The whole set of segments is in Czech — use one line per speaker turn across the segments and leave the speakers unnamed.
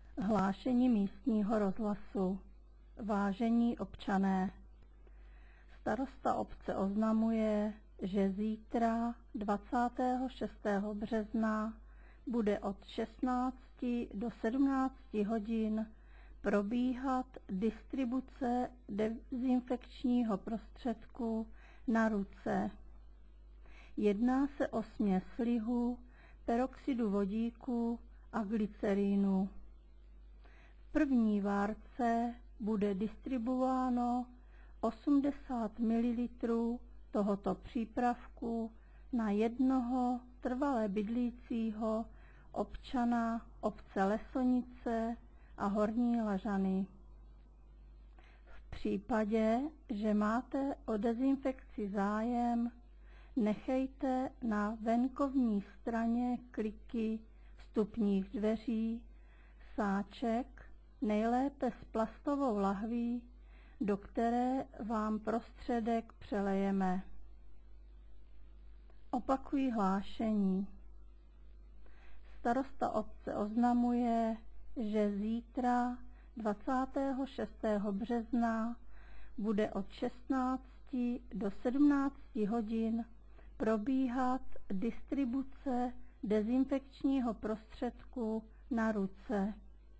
Hlášení místního rozhlasu. Vážení občané, starosta obce oznamuje, že zítra 26. března bude od 16 do 17 hodin probíhat distribuce dezinfekčního prostředku na ruce. Jedná se o směs lihu, peroxidu vodíku a glycerínu. V první várce bude distribuováno 80 ml tohoto přípravku na jednoho trvale bydlícího občana obce Lesonice a Horní Lažany. V případě, že máte o dezinfekci zájem, nechejte na venkovní straně kliky vstupních dveří sáček, nejlépe s plastovou lahví, do které vám prostředek přelejeme. Opakuji hlášení. Starosta obce oznamuje, že zítra 26. března bude od 16 do 17 hodin probíhat distribuce dezinfekčního prostředku na ruce.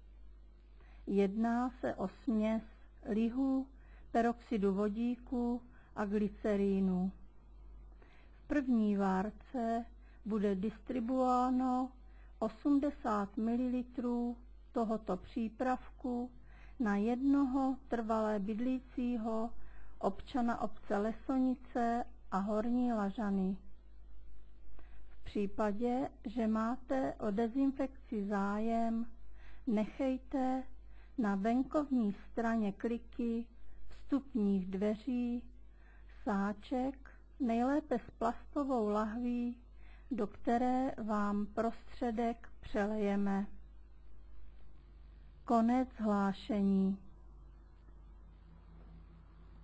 Jedná se o směs lihu, peroxidu vodíku a glycerínu. V první várce bude distribuováno 80 ml tohoto přípravku na jednoho trvalé bydlícího občana obce Lesonice a Horní Lažany. V případě, že máte o dezinfekci zájem, nechejte na venkovní straně kliky vstupních dveří sáček, nejlépe s plastovou lahví, do které vám prostředek přelejeme. Konec hlášení.